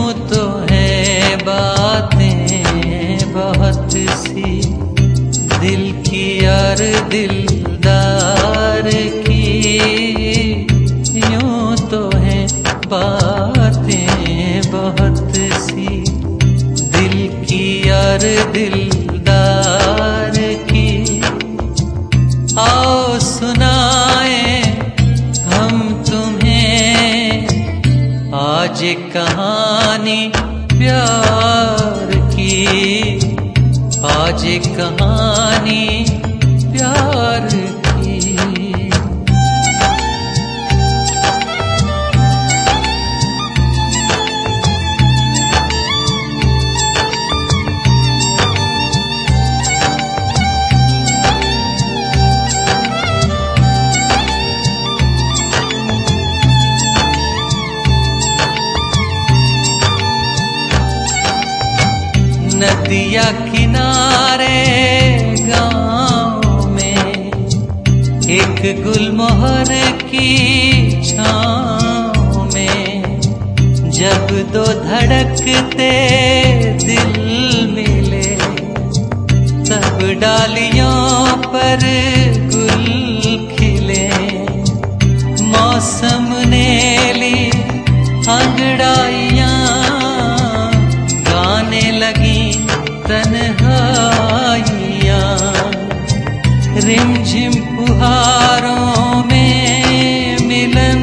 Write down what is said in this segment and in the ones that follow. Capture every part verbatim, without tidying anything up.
यूं तो है बातें बहुत सी दिल की और दिलदार की, यूं तो है बातें बहुत सी दिल की और दिलदार की। आओ सुनाए हम तुम्हें आज कहानी प्यार की, आज कहानी प्यार की। नदिया किनारे गाँव में एक गुलमोहर की छाँव में, जब दो धड़कते दिल मिले तब डालियों पर गुल खिले। मौसम ने ली अंगड़ाइयाँ, गाने लगी तन्हाइयाँ। रिमझिम फुहारों में मिलन,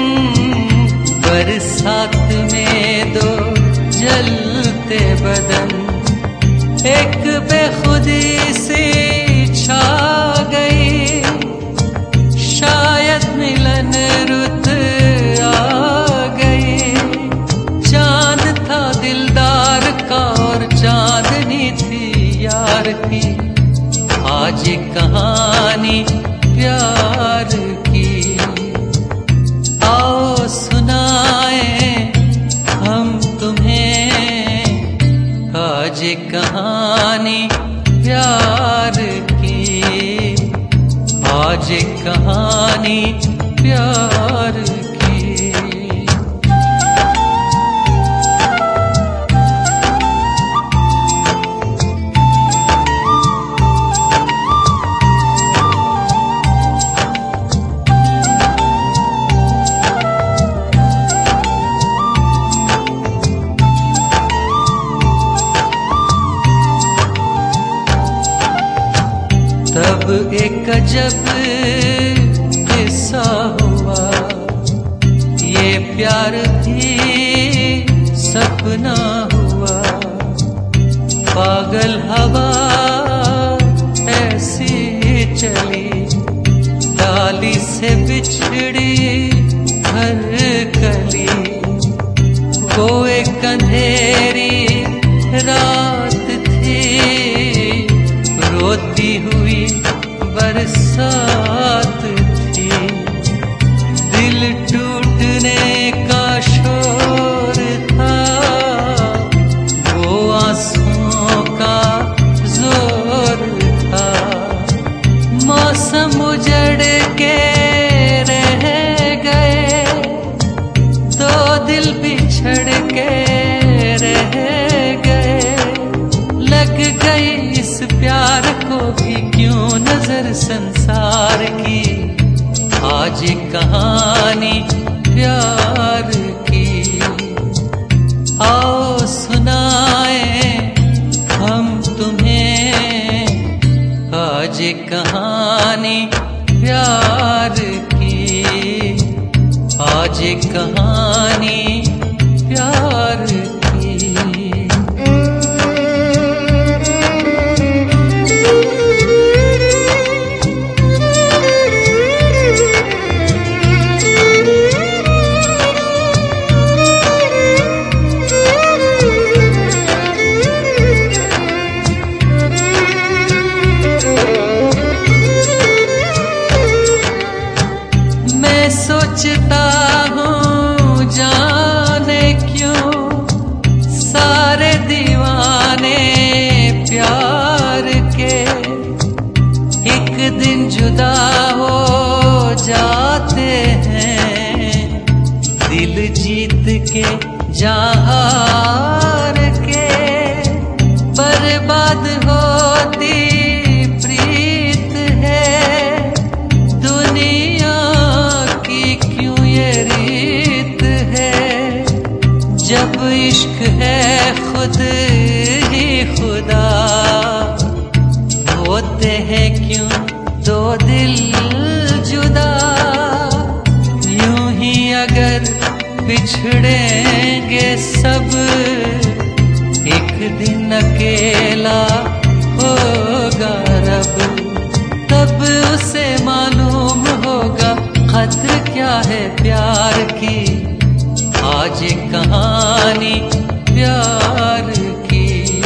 बरसात में दो जलते बदन। एक बेखुदी से छा गई, शायद मिलन रुत आ गई। चांद था दिलदार का और चांदनी थी यार की, आज कहानी प्यार की। आओ सुनाए हम तुम्हें आज कहानी प्यार की, आज कहानी प्यार की। तब एक अजब किस्सा हुआ, ये प्यार भी सपना हुआ। पागल हवा ऐसी चली, डाली से बिछड़ी हर कली। वो एक अंधेरी रात थी, रोती हुई बरसात थी। दिल टूटने का शोर था, वो आंसुओं का जोर था। मौसम उजड़ के रह गए, दो दिल बिछड़ के रह गए। लग गई इस प्यार को भी क्यों नजर संसार की, आज कहानी प्यार की। आओ सुनाए हम तुम्हें आज कहानी प्यार की, आज कहानी प्यार की। सोचता हूँ जाने क्यों सारे दीवाने प्यार के एक दिन जुदा हो जाते हैं, दिल जीत के जहाँ इश्क है खुद ही खुदा, होते हैं क्यों दो दिल जुदा। यूं ही अगर बिछड़ेंगे सब, एक दिन अकेला होगा रब, तब उसे मालूम होगा कद्र क्या है प्यार की। आज कहानी प्यार की,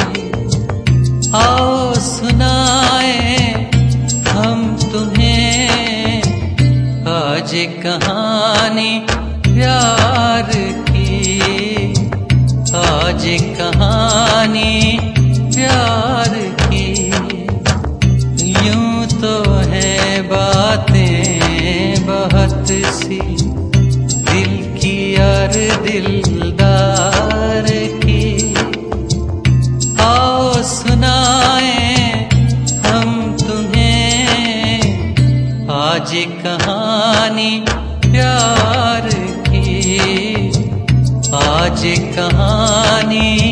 आओ सुनाए हम तुम्हें आज कहानी प्यार की, आज कहानी प्यार की। यूं तो है बातें बहुत सी दिल की और दिलदार की, आओ सुनाए हम तुम्हें आज कहानी प्यार की, आज कहानी